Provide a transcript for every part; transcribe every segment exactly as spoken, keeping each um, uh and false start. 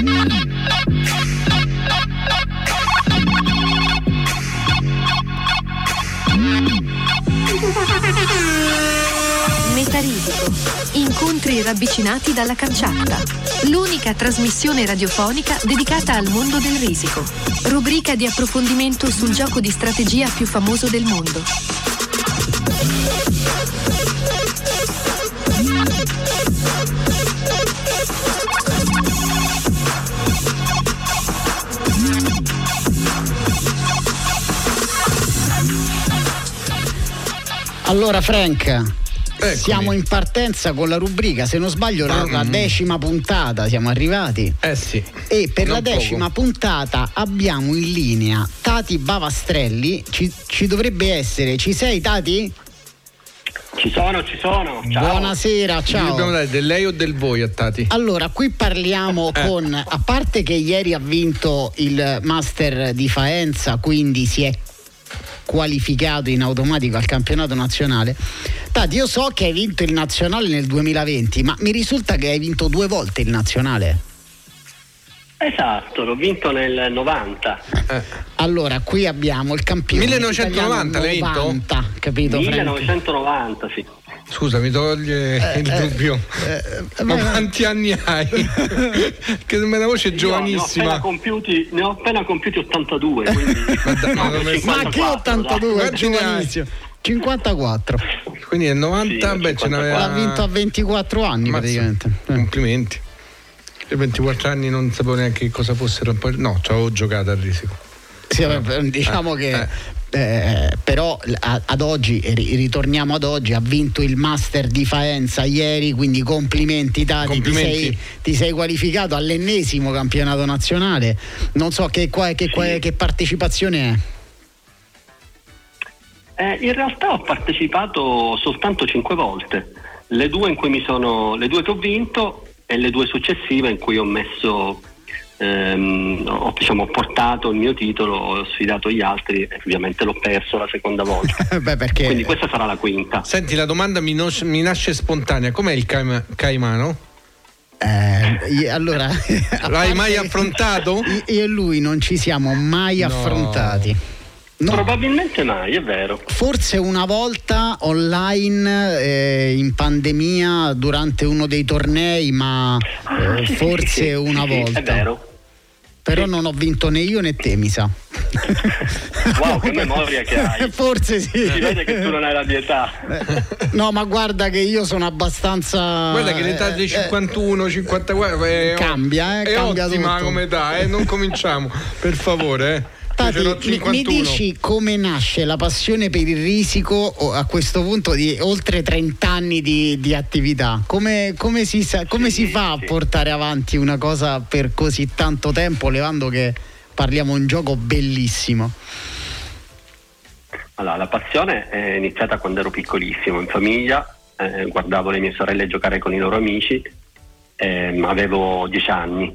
Metarisico. Incontri ravvicinati dalla canciata. L'unica trasmissione radiofonica dedicata al mondo del risico. Rubrica di approfondimento sul gioco di strategia più famoso del mondo. Allora Frank, Eccomi. Siamo in partenza con la rubrica, se non sbaglio la, la decima puntata siamo arrivati. Eh sì. E per non la decima poco. puntata abbiamo in linea Tati Bavastrelli. Ci, ci dovrebbe essere, ci sei Tati? Ci sono, ci sono. Ciao. Buonasera, ciao. Gli dobbiamo dare del lei o del voi a Tati? Allora, qui parliamo Eh. con, a parte che ieri ha vinto il Master di Faenza, quindi si è qualificato in automatico al campionato nazionale. Tati, io so che hai vinto il nazionale nel duemilaventi, ma mi risulta che hai vinto due volte il nazionale. Esatto, l'ho vinto nel novanta. Eh. Allora, qui abbiamo il campione millenovecentonovanta l'hai vinto? novanta, capito? millenovecentonovanta, sì. Scusa, mi toglie Eh, il eh, dubbio. Eh, Ma vai, vai. quanti anni hai? Che sembra una voce Io giovanissima. Ne ho appena compiuti, ne ho appena compiuti ottantadue, quindi Ma dai, ma non mi- Ma che ottantadue, Quanti ne hai? giovanissimo. cinquantaquattro. Quindi nel novanta, Sì, beh, ce n'aveva. L'ha vinto a ventiquattro anni. Mazza, praticamente. Eh. Complimenti. Io ventiquattro anni non sapevo neanche cosa fossero. Poi no, ci avevo giocato a risico. Sì, vabbè, diciamo Eh, che eh. eh, però a- ad oggi, ri- ritorniamo ad oggi, ha vinto il Master di Faenza ieri, quindi complimenti Tati, Complimenti. Ti, sei, ti sei qualificato all'ennesimo campionato nazionale. Non so che, qua- che, qua- Sì. che partecipazione è. Eh, in realtà ho partecipato soltanto cinque volte. Le due in cui mi sono, le due che ho vinto e le due successive in cui ho messo, ehm, ho, diciamo, ho portato il mio titolo, ho sfidato gli altri e ovviamente l'ho perso la seconda volta. Beh, perché Quindi questa sarà la quinta. Senti, la domanda mi, nos- mi nasce spontanea. Com'è il caima- caimano? eh, io- allora a L'hai parte- mai affrontato? Io e lui non ci siamo mai No. affrontati. No. Probabilmente mai, è vero. Forse una volta online eh, in pandemia durante uno dei tornei, ma Ah, eh, sì, sì, forse sì, sì, una sì, volta. è vero. Però Sì. non ho vinto né io né te, mi sa. Wow, che memoria che hai. Forse sì. Si vede che tu non hai la mia età. Eh, No, ma guarda che io sono abbastanza. Guarda che l'età dei eh, cinquantuno, cinquantaquattro è, Cambia, eh, è cambia ottima tutto. come età, eh? Non cominciamo, per favore. Eh. Tati, Io ce n'ho mi, mi cinquantuno. dici come nasce la passione per il risico o a questo punto di oltre trenta anni di, di attività? Come, come si, sa- come Sì, si fa a sì. portare avanti una cosa per così tanto tempo, levando che parliamo di un gioco bellissimo? Allora, la passione è iniziata quando ero piccolissimo, in famiglia, eh, guardavo le mie sorelle giocare con i loro amici, ehm, avevo dieci anni.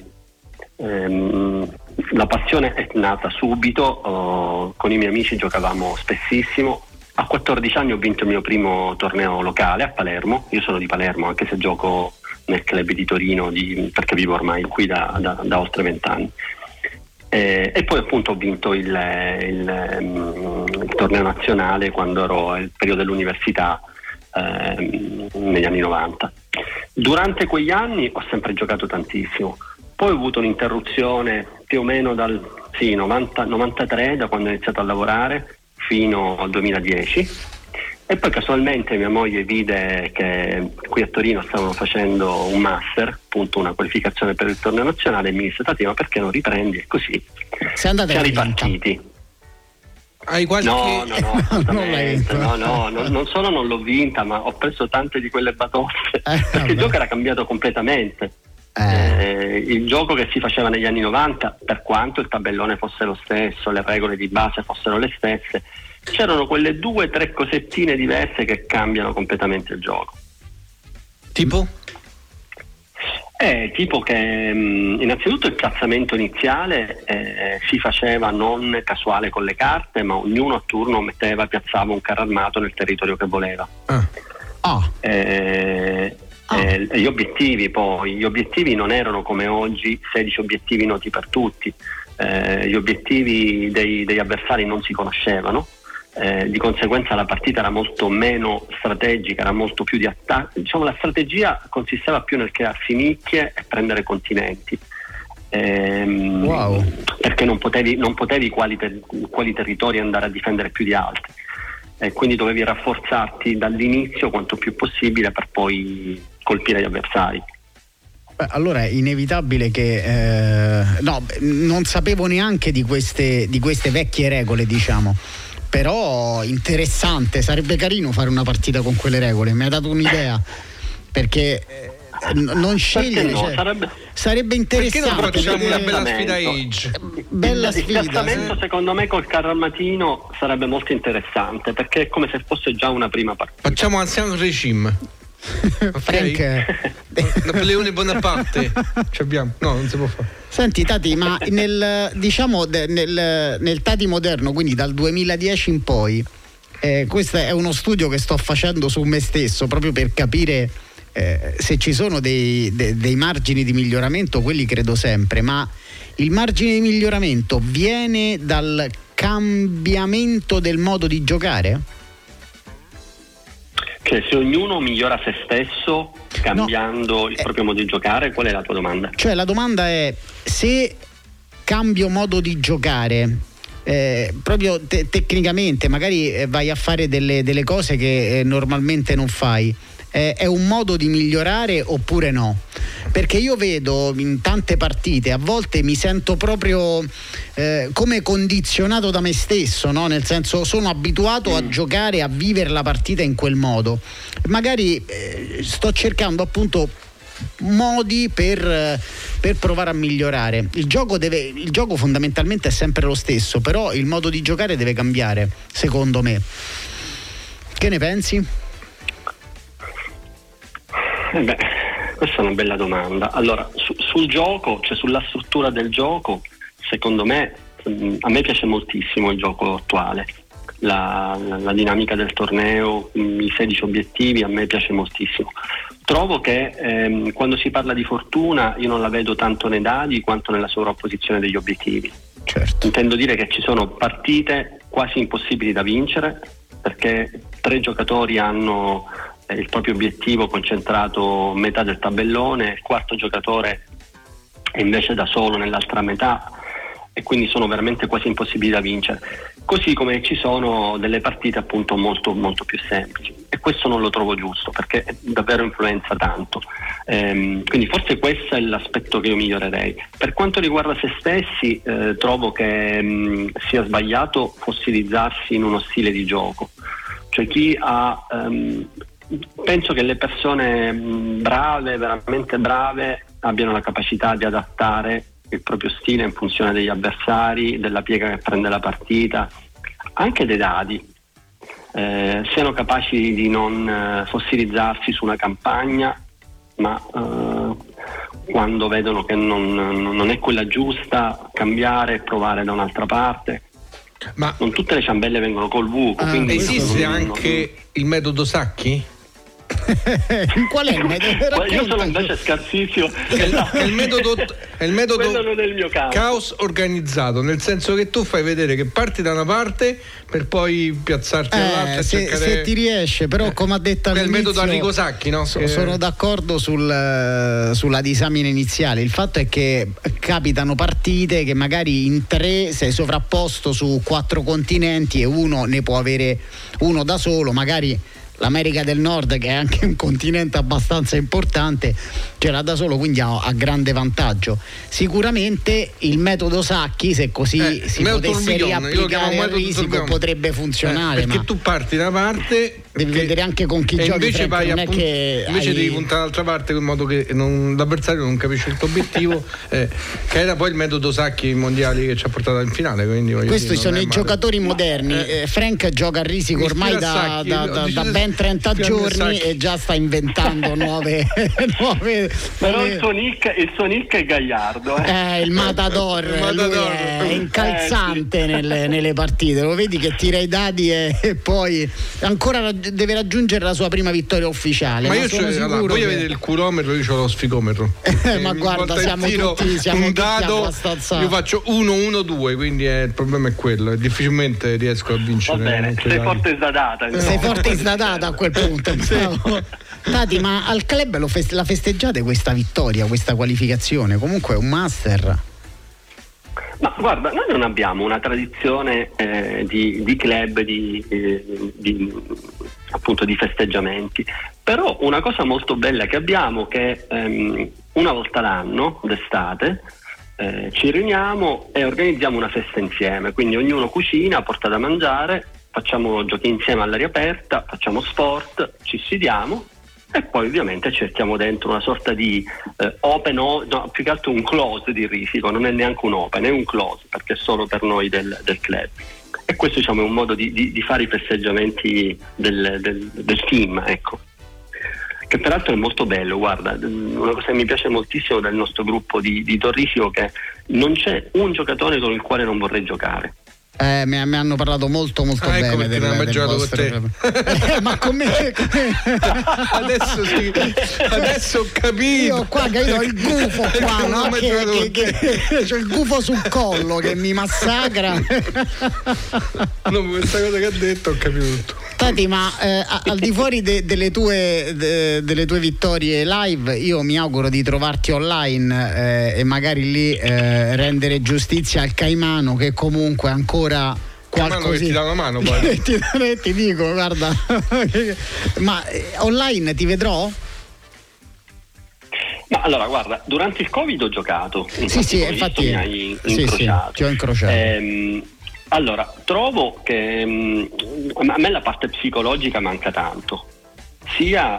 Ehm, la passione è nata subito, oh, con i miei amici giocavamo spessissimo. A quattordici anni ho vinto il mio primo torneo locale a Palermo, io sono di Palermo anche se gioco nel club di Torino di, perché vivo ormai qui da, da, da oltre vent'anni. Eh, e poi appunto ho vinto il, il, um, il torneo nazionale quando ero al periodo dell'università, ehm, negli anni novanta. Durante quegli anni ho sempre giocato tantissimo, poi ho avuto un'interruzione più o meno dal sì, novanta, novantatré, da quando ho iniziato a lavorare fino al duemiladieci, e poi casualmente mia moglie vide che qui a Torino stavano facendo un master, appunto una qualificazione per il torneo nazionale, e mi disse: Tati, ma perché non riprendi? E così Sei andata siamo in vinta. ripartiti. Hai qualche... No, no, no, Non l'hai assolutamente, vinta. no, no, no, non solo non l'ho vinta, ma ho preso tante di quelle batoste, Eh, perché vabbè. il gioco era cambiato completamente. Eh, Eh, il gioco che si faceva negli anni novanta, per quanto il tabellone fosse lo stesso, le regole di base fossero le stesse, c'erano quelle due o tre cosettine diverse che cambiano completamente il gioco. Tipo? Eh, tipo che mh, innanzitutto il piazzamento iniziale eh, si faceva non casuale con le carte, ma ognuno a turno metteva, piazzava un carro armato nel territorio che voleva. Ah. ah, Eh, Ah. Eh, gli obiettivi poi, gli obiettivi non erano come oggi sedici obiettivi noti per tutti, eh, gli obiettivi dei, degli avversari non si conoscevano, eh, di conseguenza la partita era molto meno strategica, era molto più di attacco, diciamo la strategia consisteva più nel crearsi nicchie e prendere continenti. Ehm, wow. Perché non potevi, non potevi quali, ter- quali territori andare a difendere più di altri, e quindi dovevi rafforzarti dall'inizio quanto più possibile per poi colpire gli avversari. Beh, allora è inevitabile che eh, no, non sapevo neanche di queste, di queste vecchie regole, diciamo, però interessante, sarebbe carino fare una partita con quelle regole, mi ha dato un'idea, perché eh, non scegliere, no? cioè, sarebbe... sarebbe interessante. Perché non facciamo vedere... una bella sfida age? Bella il sfida, piazzamento sì. Secondo me col carro al mattino sarebbe molto interessante, perché è come se fosse già una prima partita. Facciamo Ancien Regime. Okay. Frank, Napoleone Bonaparte. Ci abbiamo. No, non si può fare. Senti Tati, ma nel diciamo nel, nel Tati moderno, quindi dal duemiladieci in poi, eh, questo è uno studio che sto facendo su me stesso proprio per capire eh, se ci sono dei, de, dei margini di miglioramento, quelli credo sempre, ma il margine di miglioramento viene dal cambiamento del modo di giocare? Cioè, se ognuno migliora se stesso cambiando no, il proprio eh, modo di giocare, qual è la tua domanda? Cioè la domanda è: se cambio modo di giocare eh, proprio te- tecnicamente, magari eh, vai a fare delle, delle cose che eh, normalmente non fai, eh, è un modo di migliorare oppure no? Perché io vedo in tante partite, a volte mi sento proprio eh, come condizionato da me stesso, no? Nel senso, sono abituato mm. a giocare, a vivere la partita in quel modo. Magari eh, sto cercando appunto modi per, per provare a migliorare. Il gioco deve, il gioco fondamentalmente è sempre lo stesso, però il modo di giocare deve cambiare, secondo me. Che ne pensi? Eh beh, questa è una bella domanda. Allora, su, sul gioco, cioè sulla struttura del gioco, secondo me, a me piace moltissimo il gioco attuale. La, la, la dinamica del torneo, i sedici obiettivi, a me piace moltissimo. Trovo che ehm, quando si parla di fortuna io non la vedo tanto nei dadi quanto nella sovrapposizione degli obiettivi. Certo. Intendo dire che ci sono partite quasi impossibili da vincere, perché tre giocatori hanno il proprio obiettivo concentrato metà del tabellone, il quarto giocatore è invece da solo nell'altra metà, e quindi sono veramente quasi impossibili da vincere. Così come ci sono delle partite appunto molto molto più semplici, e questo non lo trovo giusto, perché davvero influenza tanto. Ehm, quindi forse questo è l'aspetto che io migliorerei. Per quanto riguarda se stessi, eh, trovo che mh, sia sbagliato fossilizzarsi in uno stile di gioco. Cioè chi ha um, penso che le persone brave, veramente brave, abbiano la capacità di adattare il proprio stile in funzione degli avversari, della piega che prende la partita, anche dei dadi, eh, siano capaci di non eh, fossilizzarsi su una campagna, ma eh, quando vedono che non, non è quella giusta, cambiare e provare da un'altra parte. Ma non tutte le ciambelle vengono col buco. Ah, quindi esiste non, anche non... il metodo Sacchi? Qual è il metodo? Io sono invece scarsissimo. È il, è il metodo, è il metodo non è il mio caso. Caos organizzato, nel senso che tu fai vedere che parti da una parte per poi piazzarti eh, dall'altra. Se, cercare... se ti riesce, però, come ha detto all'inizio, è il metodo Arrigo Sacchi, no? So, che... Sono d'accordo sul, sulla disamina iniziale. Il fatto è che capitano partite che magari in tre sei sovrapposto su quattro continenti e uno ne può avere uno da solo, magari l'America del Nord, che è anche un continente abbastanza importante, ce l'ha da solo, quindi ha, ha grande vantaggio. Sicuramente il metodo Sacchi, se così eh, si potesse riapplicare al risico, potrebbe funzionare, eh, perché ma tu parti da una parte, devi vedere anche con chi giochi, invece, vai non è appunt- che invece hai... devi puntare dall'altra parte, in modo che non, l'avversario non capisce il tuo obiettivo, eh, che era poi il metodo Sacchi mondiali che ci ha portato in finale. Quindi questi dire, sono i male. giocatori moderni. eh. Eh, Frank gioca a risico ormai da, da, da, da ben trenta giorni e già sta inventando nuove, nuove però nuove... il suo nick il suo nick è Gagliardo, eh. Eh, il Matador, il Matador. È incalzante eh, sì. nelle, nelle partite, lo vedi che tira i dadi e, e poi ancora deve raggiungere la sua prima vittoria ufficiale. Ma, ma io sono allora, sicuro voi che... avete il curometro, io ho lo sfigometro. Eh, ma guarda, siamo tutti, siamo un tutti dado, abbastanza... io faccio uno uno due, quindi è, il problema è quello, e difficilmente riesco a vincere. Va bene, sei forte sdadata. No? Sei forte sdadata a quel punto. Sì. Tati, ma al club lo feste- la festeggiate questa vittoria, questa qualificazione? Comunque è un master. Ma guarda, noi non abbiamo una tradizione eh, di, di club, di, eh, di, appunto di festeggiamenti, però una cosa molto bella che abbiamo è che ehm, una volta l'anno, d'estate, eh, ci riuniamo e organizziamo una festa insieme, quindi ognuno cucina, porta da mangiare, facciamo giochi insieme all'aria aperta, facciamo sport, ci sfidiamo. E poi ovviamente cerchiamo dentro una sorta di eh, open, o, no, più che altro un close di Risico, non è neanche un open, è un close perché è solo per noi del, del club. E questo diciamo è un modo di, di, di fare i festeggiamenti del, del, del team, ecco. Che peraltro è molto bello, guarda, una cosa che mi piace moltissimo del nostro gruppo di, di Torrisico è che non c'è un giocatore con il quale non vorrei giocare. Eh, mi, mi hanno parlato molto molto ah, ecco bene del, non ho mai giocato con te. eh, ma con me, con me. adesso sì, adesso ho capito. Io qua che ho il gufo qua, no? che, che, che, c'ho il gufo sul collo che mi massacra. No, questa cosa che ha detto ho capito tutto. Tati, ma eh, al di fuori de, delle, tue, de, delle tue vittorie live, io mi auguro di trovarti online eh, e magari lì eh, rendere giustizia al Caimano, che comunque ancora qualcosa ti dà una mano poi. ti, ti dico, guarda. Ma eh, online ti vedrò? Ma allora guarda, durante il Covid ho giocato. Sì, sì, infatti mi hai sì, incrociato. Sì, ti ho incrociato. Ehm, allora, trovo che mh, a me la parte psicologica manca tanto, sia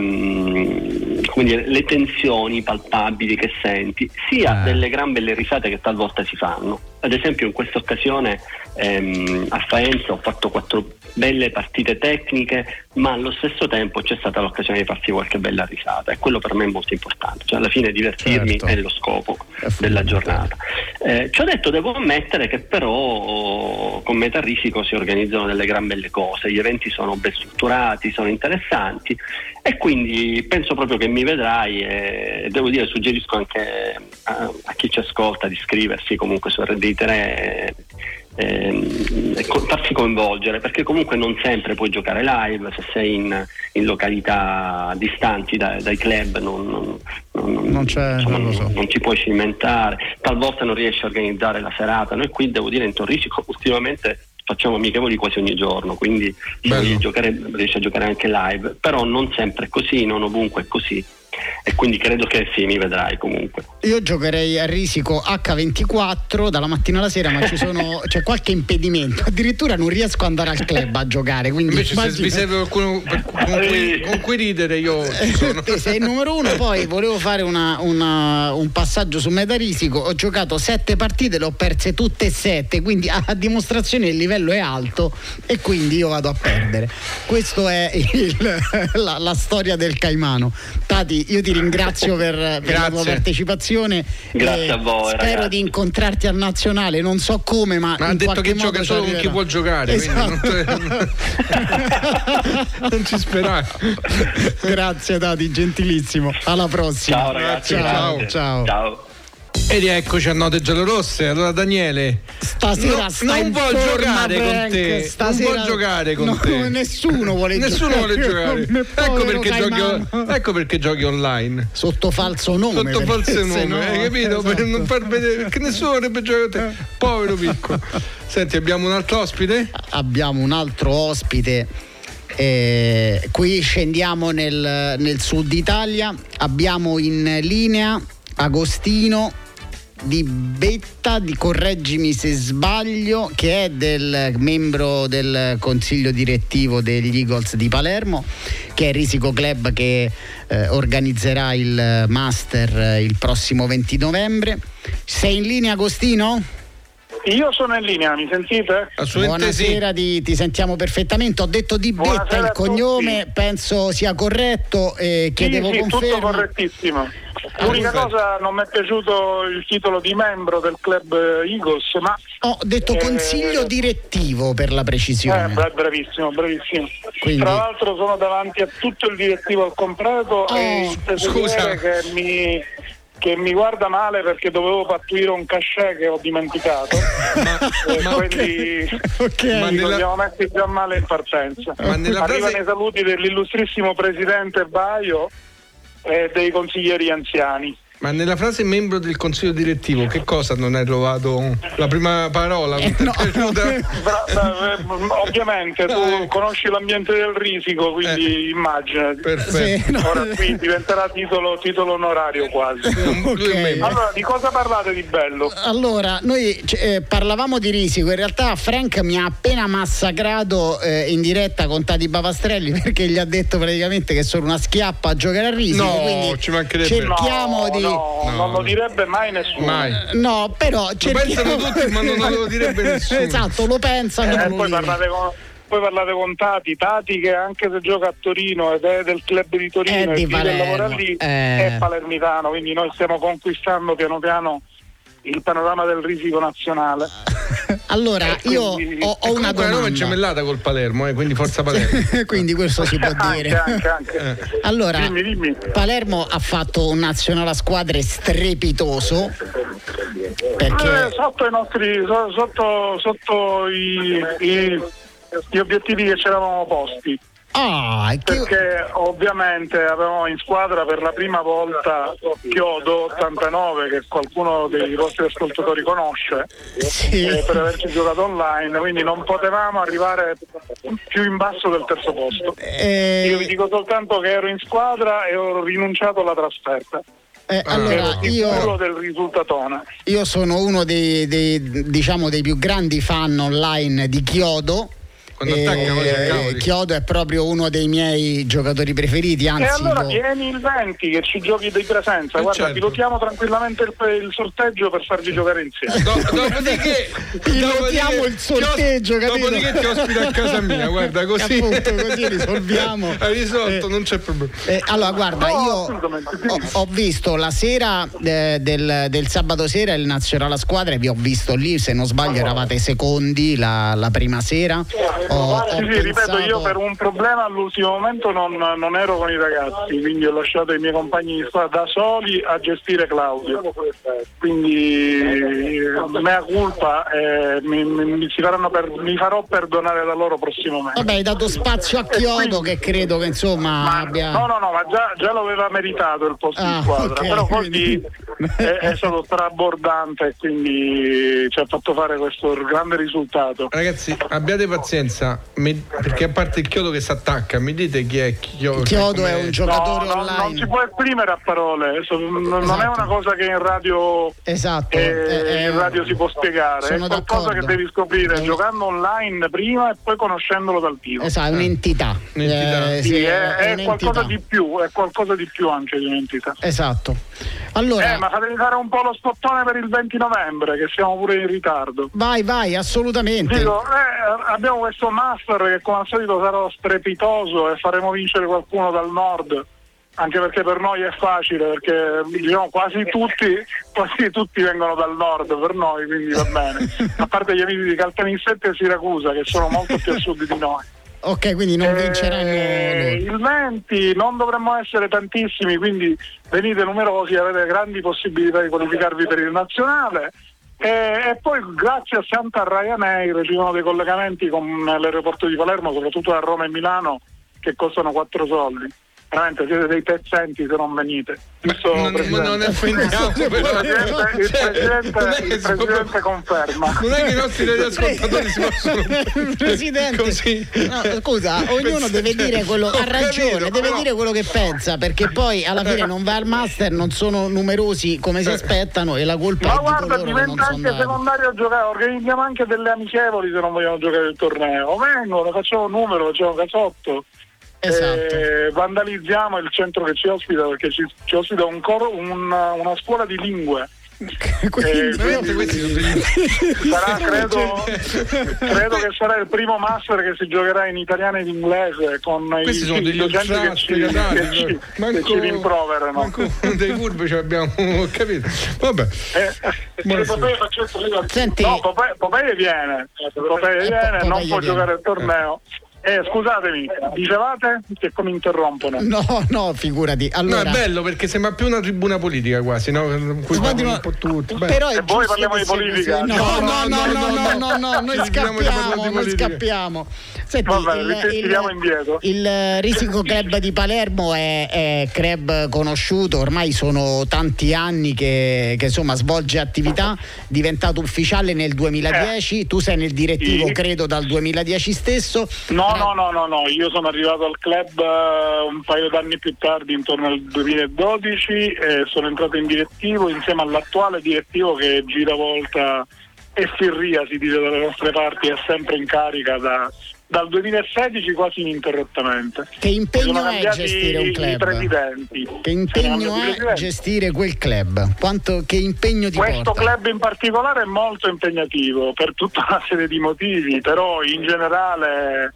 um, come dire, le tensioni palpabili che senti, sia eh. delle gran belle risate che talvolta si fanno. Ad esempio in questa occasione ehm, a Faenza ho fatto quattro belle partite tecniche, ma allo stesso tempo c'è stata l'occasione di farsi qualche bella risata, e quello per me è molto importante, cioè alla fine divertirmi certo. è lo scopo è della giornata. Eh, ci ho detto, devo ammettere che però con Meta Risico si organizzano delle gran belle cose, gli eventi sono ben strutturati, sono interessanti, e quindi penso proprio che mi vedrai, e devo dire, suggerisco anche a, a chi ci ascolta di iscriversi comunque su R D I tre e, e farsi coinvolgere, perché comunque non sempre puoi giocare live, se sei in, in località distanti da, dai club non, non, non, non, c'è, insomma, non, lo so. non, non ti puoi cimentare, talvolta non riesci a organizzare la serata. Noi qui, devo dire, in Torrisico ultimamente facciamo amichevoli quasi ogni giorno, quindi riesci a, giocare, riesci a giocare anche live, però non sempre è così, non ovunque è così, e quindi credo che sì, mi vedrai comunque. Io giocherei a Risico acca ventiquattro dalla mattina alla sera, ma ci sono c'è qualche impedimento, addirittura non riesco ad andare al club a giocare, quindi invece immagino... se vi serve qualcuno per, con, cui, con cui ridere, io sono. Te sei il numero uno. Poi volevo fare una, una, un passaggio su Meta Risico, ho giocato sette partite, le ho perse tutte e sette, quindi a dimostrazione il livello è alto e quindi io vado a perdere. Questo è il, la, la storia del Caimano. Tati, io ti ringrazio per, per la tua partecipazione. Grazie a voi. Spero ragazzi. di incontrarti al nazionale, non so come, ma, ma ha detto che gioca solo con chi vuol giocare, esatto. Quindi non, non ci sperare. Grazie Tati, gentilissimo. Alla prossima. Ciao ragazzi. Ciao, ciao. Ciao. E rieccoci a Note Giallorosse. Allora Daniele, stasera no, sta non vuol giocare Frank, con te. stasera, non vuol giocare con no, te. Nessuno vuole nessuno giocare. Vuole giocare. Ecco perché, giochi, ecco perché giochi online. Sotto falso nome. Sotto falso nome, no, hai capito? Esatto. Per non far vedere, perché nessuno vorrebbe giocare con te. Povero piccolo. Senti, abbiamo un altro ospite? Abbiamo un altro ospite. Eh, qui scendiamo nel, nel sud Italia. Abbiamo in linea Agostino Di Betta, di correggimi se sbaglio, che è del membro del consiglio direttivo degli Eagles di Palermo, che è Risico Club, che eh, organizzerà il Master il prossimo venti novembre. Sei in linea, Agostino? Io sono in linea, mi sentite? Buonasera, ti, ti sentiamo perfettamente. Ho detto Di Betta il cognome, penso sia corretto e chiedevo sì, sì, conferma. Tutto correttissimo. L'unica ah, cosa, non mi è piaciuto il titolo di membro del club Eagles, ma ho detto eh, consiglio direttivo per la precisione. Eh, bravissimo, bravissimo. Quindi... Tra l'altro sono davanti a tutto il direttivo al completo oh, e il tesoriere che mi che mi guarda male perché dovevo pattuire un cachet che ho dimenticato. ma, eh, ma quindi okay. ma nella... abbiamo messi già male in partenza. Ma nella Arrivano frase... i saluti dell'illustrissimo presidente Baio e dei consiglieri anziani. Ma nella frase membro del consiglio direttivo che cosa non hai trovato? La prima parola eh, no. Bra- bra- ovviamente tu eh. conosci l'ambiente del Risico, quindi eh. immaginati. Perfetto. Sì, no. Ora qui diventerà titolo, titolo onorario quasi. Okay. Allora, di cosa parlate di bello? Allora, noi eh, parlavamo di Risico, in realtà Frank mi ha appena massacrato eh, in diretta con Tati Bapastrelli perché gli ha detto praticamente che sono una schiappa a giocare a Risico, no, quindi ci mancherebbe. cerchiamo no, di no, No, non lo direbbe mai nessuno. Mai. No, però lo pensano tutti, ma non lo direbbe nessuno. Esatto, lo pensano. Eh, lo poi, parlate con, poi parlate con Tati, Tati che anche se gioca a Torino ed è del club di Torino è e di vive e lavora lì, eh. è palermitano, quindi noi stiamo conquistando piano piano il panorama del Risico nazionale. Allora, io quindi, ho, ho una domanda. Roma è gemellata col Palermo, eh, quindi forza Palermo. Quindi questo si può dire. Anche, anche, anche. Eh. Allora, dimmi, dimmi. Palermo ha fatto un nazionale a squadre strepitoso. Perché eh, sotto i nostri sotto, sotto i, i, gli obiettivi che ci eravamo posti. Ah, che... Perché ovviamente avevamo in squadra per la prima volta Chiodo ottantanove, che qualcuno dei vostri ascoltatori conosce, sì. eh, per averci giocato online, quindi non potevamo arrivare più in basso del terzo posto. Eh... Io vi dico soltanto che ero in squadra e ho rinunciato alla trasferta. Eh, allora io, del risultatone. io sono uno dei, dei diciamo dei più grandi fan online di Chiodo. Quando attacca, eh, Chiodo è proprio uno dei miei giocatori preferiti, anzi e allora lo... vieni il venti che ci giochi di presenza, eh guarda, certo. pilotiamo tranquillamente il, il sorteggio per farci giocare insieme. Do, dopodiché pilotiamo il sorteggio, ti os- dopodiché ti ospito a casa mia, guarda, così appunto, così risolviamo. Hai risolto, eh, non c'è problema. Eh, allora guarda, no, io ho, ho visto la sera eh, del, del sabato sera il nazionale a squadre, vi ho visto lì, se non sbaglio eravate secondi la, la prima sera. Ho, ho sì, sì, ripeto, io per un problema all'ultimo momento non, non ero con i ragazzi, quindi ho lasciato i miei compagni di squadra da soli a gestire Claudio, quindi mea culpa, eh, mi, mi, si faranno per, mi farò perdonare da loro prossimamente. Vabbè, hai dato spazio a Chiodo, quindi, che credo che insomma ma, abbia... no no no ma già, già lo aveva meritato il posto ah, di squadra, okay, però poi quindi... è, è stato trabordante e quindi ci ha fatto fare questo grande risultato. Ragazzi, abbiate pazienza, mi, perché a parte il Chiodo che si attacca, mi dite chi è Chiodo? Chiodo è un giocatore no, online. No, non si può esprimere a parole, non esatto. è una cosa che in radio, esatto. eh, eh, in radio si può spiegare, sono è qualcosa d'accordo. che devi scoprire eh. giocando online prima e poi conoscendolo dal vivo. Esatto, è un'entità. un'entità. Eh, sì, sì, è, è, è qualcosa di più, è qualcosa di più anche di un'entità. Esatto. Allora, eh, ma fatemi fare un po' lo spottone per il venti novembre, che siamo pure in ritardo. Vai, vai, assolutamente. Dico, eh, abbiamo questo master che come al solito sarà strepitoso e faremo vincere qualcuno dal nord, anche perché per noi è facile, perché diciamo quasi tutti quasi tutti vengono dal nord per noi, quindi va bene, a parte gli amici di Caltanissette e Siracusa che sono molto più a sud di noi. Ok, quindi non vinceranno eh, il venti non dovremmo essere tantissimi, quindi venite numerosi, avete grandi possibilità di qualificarvi per il nazionale. E, e poi grazie a Santa Ryanair ci sono dei collegamenti con l'aeroporto di Palermo, soprattutto a Roma e Milano, che costano quattro soldi. Veramente siete dei pezzenti se non venite. Questo non, non ne offendiamo, però. Il presidente, il presidente, il presidente conferma. Non è che i nostri ascoltatori si possono Presidente così. No, scusa, ognuno deve dire quello, ha ragione, deve dire quello che pensa, perché poi alla fine non va al master, non sono numerosi come si aspettano e la colpa ma è di guarda, coloro che non diventa sono anche andati. secondario a giocare, organizziamo anche delle amichevoli se non vogliono giocare il torneo, vengono, facciamo numero, facciamo casotto. Esatto. Eh, vandalizziamo il centro che ci ospita, perché ci, ci ospita un coro, un, una scuola di lingue Quindi, eh, quindi sarà, credo, credo che sarà il primo master che si giocherà in italiano ed inglese con questi i, sono degli docenti che ci, che ci, manco, che ci rimproverano. Manco dei curvi ci abbiamo capito. Vabbè. Eh, Senti, no, Popeye, Popeye viene, Popeye eh, viene, Popeye non può viene. giocare il torneo. Eh, scusatemi, dicevate che come interrompono? No, no, figurati. Allora, no, è bello perché sembra più una tribuna politica quasi, no? Cui Sbatti, un po' tutti. Però è e voi giusto parliamo che di sia politica? così. No, no, no, no, no, no, no, noi Ci finiamo di parlare scappiamo, di noi politica. scappiamo. Senti, Va bene, il, ritiriamo il, indietro. il Risico Club di Palermo è, è club conosciuto, ormai sono tanti anni che, che insomma svolge attività, diventato ufficiale nel duemiladieci, Eh. tu sei nel direttivo Sì. credo dal duemiladieci stesso. No, Tra- no, no, no, no, io sono arrivato al club uh, un paio d'anni più tardi, intorno al duemiladodici, e sono entrato in direttivo insieme all'attuale direttivo che giravolta e Firria, si dice dalle nostre parti, è sempre in carica da, dal duemilasedici quasi ininterrottamente. Che impegno Sono è cambiati gestire un i club? presidenti. Che Sono impegno cambiati i è presidenti. gestire quel club? Quanto, che impegno ti Questo porta? club in particolare è molto impegnativo per tutta una serie di motivi, però in generale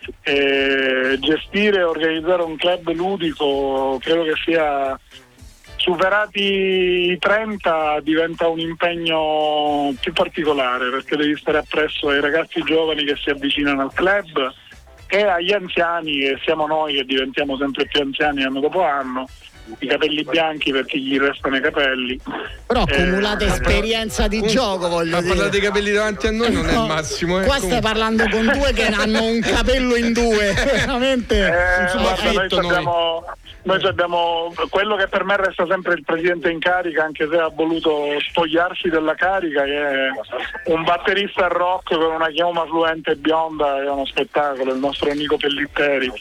eh, gestire e organizzare un club ludico credo che sia, superati i trenta, diventa un impegno più particolare, perché devi stare appresso ai ragazzi giovani che si avvicinano al club e agli anziani, che siamo noi che diventiamo sempre più anziani anno dopo anno, i capelli bianchi per chi gli restano i capelli. Però accumulate Eh, esperienza di un- gioco, voglio a dire. parlare dei capelli davanti a noi non è il No, massimo. Eh. qua stai Comunque- parlando con due che hanno un capello in due, veramente. Eh, Insomma, guarda, noi, affitto, noi. abbiamo, noi abbiamo quello che per me resta sempre il presidente in carica, anche se ha voluto spogliarsi della carica, che è un batterista rock con una chioma fluente bionda, è uno spettacolo, il nostro Nico Pellitteri.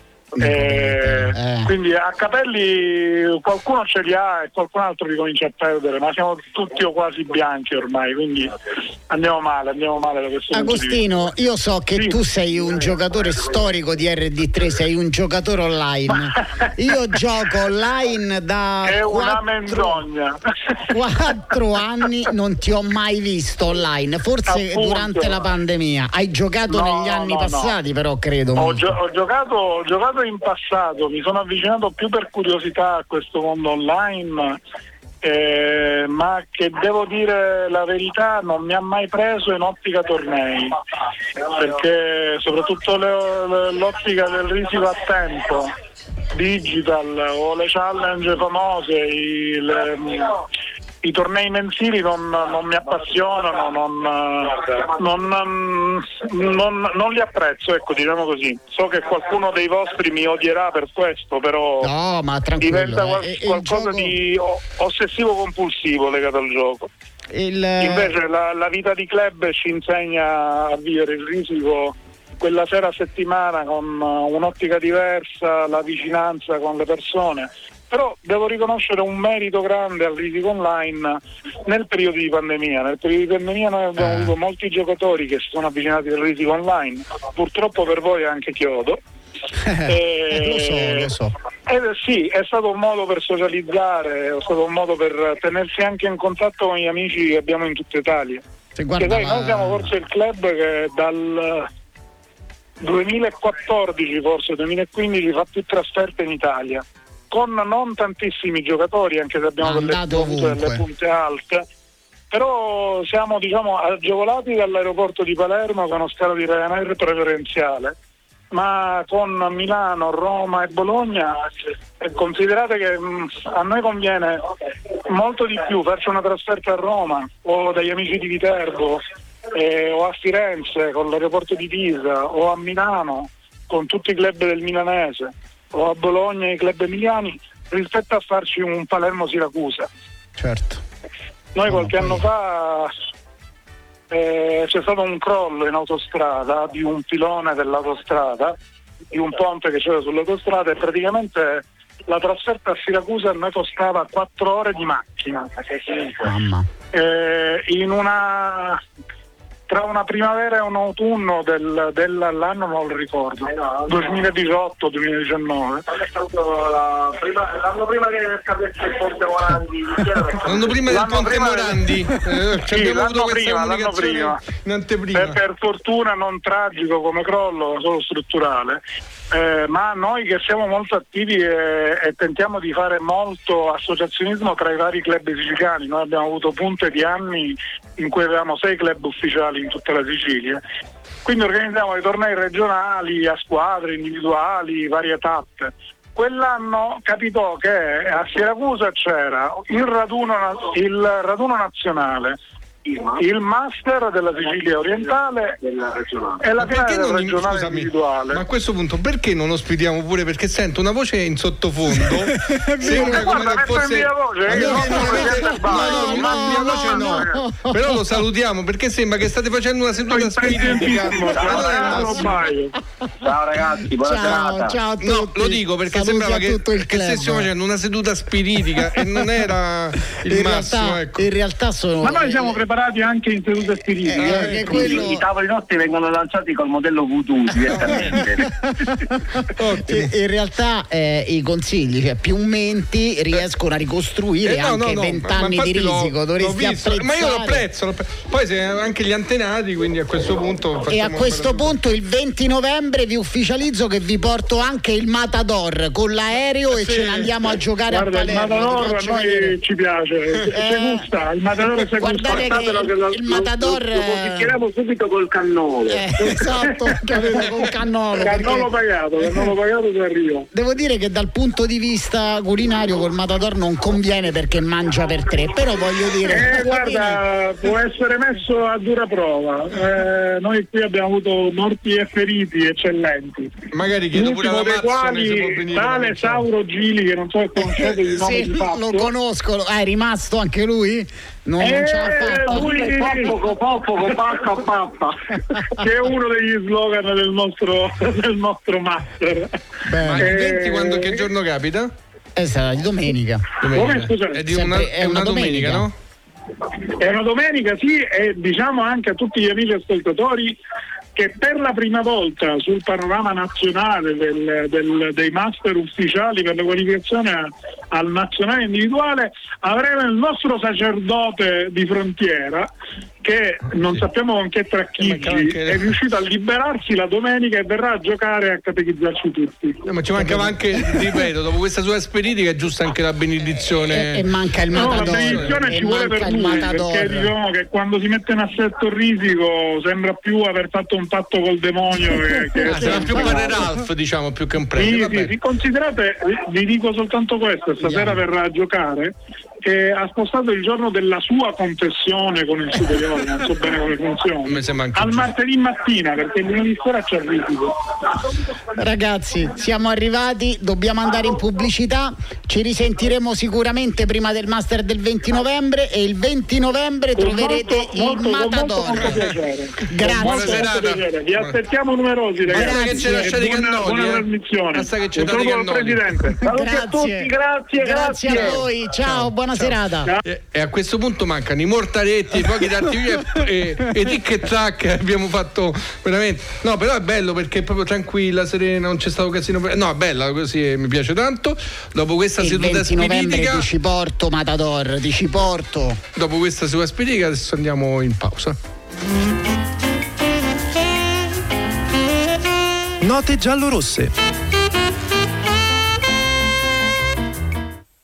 Eh, Eh. Quindi a capelli qualcuno ce li ha e qualcun altro li comincia a perdere, ma siamo tutti o quasi bianchi ormai, quindi andiamo male, andiamo male da questo punto di vista. Agostino, io so che Sì. tu sei un giocatore storico di R D tre, sei un giocatore online. Io gioco online da È una quattro, menzogna. quattro anni, non ti ho mai visto online, forse Appunto. durante la pandemia. Hai giocato No, negli anni no, no. passati, però credo. Ho, gio- ho giocato, ho giocato in passato, mi sono avvicinato più per curiosità a questo mondo online, eh, ma che devo dire la verità non mi ha mai preso in ottica tornei, perché soprattutto le- le- l'ottica del risico a tempo, digital o le challenge famose, i, le- i tornei mensili non, non mi appassionano, non, non, non, non li apprezzo, ecco, diciamo così. So che qualcuno dei vostri mi odierà per questo, però No, ma tranquillo. diventa eh, qual- il qualcosa gioco- di o- ossessivo-compulsivo legato al gioco. il- Invece la, la vita di club ci insegna a vivere il risico quella sera a settimana con uh, un'ottica diversa, la vicinanza con le persone. Però devo riconoscere un merito grande al risico online nel periodo di pandemia. Nel periodo di pandemia noi abbiamo Eh. avuto molti giocatori che si sono avvicinati al risico online, purtroppo per voi anche chiodo. Eh, lo so, lo so. Eh, sì, è stato un modo per socializzare, è stato un modo per tenersi anche in contatto con gli amici che abbiamo in tutta Italia. Se Che guarda sai, la- noi siamo forse il club che dal duemilaquattordici, forse duemilaquindici, fa più trasferte in Italia, con non tantissimi giocatori, anche se abbiamo delle Andate punte, ovunque. delle punte alte. Però siamo, diciamo, agevolati dall'aeroporto di Palermo con uno scalo di Ryanair preferenziale, ma con Milano, Roma e Bologna eh, considerate che mh, a noi conviene molto di più farci una trasferta a Roma o dagli amici di Viterbo eh, o a Firenze con l'aeroporto di Pisa o a Milano con tutti i club del milanese o a Bologna i club emiliani rispetto a farci un Palermo-Siracusa. Certo. Noi No, qualche poi- anno fa eh, c'è stato un crollo in autostrada di un pilone dell'autostrada, di un ponte che c'era sull'autostrada, e praticamente la trasferta a Siracusa a noi costava quattro ore di macchina. Mamma. Eh, in una tra una primavera e un autunno del, dell'anno non lo ricordo, duemiladiciotto duemiladiciannove. L'anno prima che scadesse il Ponte Morandi. L'anno prima del Ponte Morandi. Eh, sì, l'anno prima, l'anno prima. Per, per fortuna non tragico come crollo, solo strutturale. Eh, ma noi che siamo molto attivi e, e tentiamo di fare molto associazionismo tra i vari club siciliani, noi abbiamo avuto punte di anni in cui avevamo sei club ufficiali in tutta la Sicilia, quindi organizziamo dei tornei regionali a squadre, individuali, varie tappe. Quell'anno capitò che a Siracusa c'era il raduno, il raduno nazionale, il master della Sicilia orientale e la finale del regionale scusami, individuale. Ma a questo punto perché non ospitiamo pure, perché sento una voce in sottofondo sembra come se fosse mia voce, no, no, no, mia voce no, però lo salutiamo perché sembra che state facendo una seduta spiritica. Ciao ragazzi, buona serata. Ciao a tutti. No, lo dico perché Saluti sembrava che, che stessimo facendo una seduta spiritica e non era il in massimo, realtà, ecco. in realtà sono ma noi siamo preparati anche in seduta spiritica. Eh, eh, quello... I tavoli nostri vengono lanciati col modello voodoo direttamente. in, in realtà eh, i consigli, cioè più menti riescono a ricostruire eh, no, anche no, no, vent'anni di risico. Dovresti apprezzare. Ma io lo apprezzo, lo apprezzo. Poi se anche gli antenati, quindi a questo punto e a questo punto il venti novembre vi ufficializzo che vi porto anche il Matador con l'aereo e sì. ce ne andiamo a giocare. Guarda, a Palermo. il Matador a noi vedere. Ci piace, eh, se gusta, il Matador se gusta. Guardate che il, il Matador lo, lo posizioniamo subito col cannolo. Eh, esatto, capito, col cannolo. Cannolo pagato, cannolo pagato si arriva. Devo dire che dal punto di vista culinario col Matador non conviene perché mangia per tre, però voglio dire. Eh, guarda, può essere messo a dura prova. Eh, noi qui abbiamo avuto morti e feriti eccellenti. Magari chiedo pure alla dei quali tale Sauro Gili, che non so se conoscete il nome sì, di fatto. Lo conosco, ah, è rimasto anche lui? Non, eh, non ce l'ha fatta. Lui poppo, poppo, pappa, pappa. Che è uno degli slogan del nostro, del nostro master. Beh, ma il eh, venti quando, che giorno capita? È stata di domenica. domenica. Come, scusa? È, di una, Sempre, è, è una, una domenica, domenica, no? È una domenica, sì, e diciamo anche a tutti gli amici ascoltatori che per la prima volta sul panorama nazionale del, del, dei master ufficiali per la qualificazione a, al nazionale individuale avremo il nostro sacerdote di frontiera che non sappiamo con che tracchiggi anche... è riuscito a liberarsi la domenica e verrà a giocare a catechizzarci tutti. No, ma ci mancava anche, ripeto, dopo questa sua speritica è giusta anche la benedizione. E, e manca il Matador. No, la benedizione e ci vuole per lui, perché diciamo che quando si mette in assetto il risico sembra più aver fatto un patto col demonio che, che ah, sembra più padre Ralph, diciamo, più che un prete. Sì, sì, sì, considerate, vi dico soltanto questo, stasera yeah. verrà a giocare e ha spostato il giorno della sua confessione con il superiore, non so bene come funziona, al martedì mattina, perché il lunedì sera c'è il risico. Ragazzi, siamo arrivati, dobbiamo andare in pubblicità, ci risentiremo sicuramente prima del master del venti novembre e il venti novembre con troverete molto, il molto, Matador. molto, molto piacere. Grazie. Molto, molto piacere. Vi aspettiamo numerosi, ragazzi. Che ci lasciate i cannoli, buona eh. trasmissione. Basta che ci un saluto al Presidente. Grazie a tutti, grazie, grazie, grazie a voi, ciao, ciao buona ciao. serata. E, e a questo punto mancano i mortaretti, i fuochi d'artificio e, e tic e tac, abbiamo fatto veramente. No, però è bello perché è proprio tranquilla, serena, non c'è stato casino. No, è bella così, mi piace tanto. Dopo questa il seduta venti novembre spiritica ti ci porto Matador, ti ci porto. Dopo questa seduta spiritica adesso andiamo in pausa. Note giallorosse.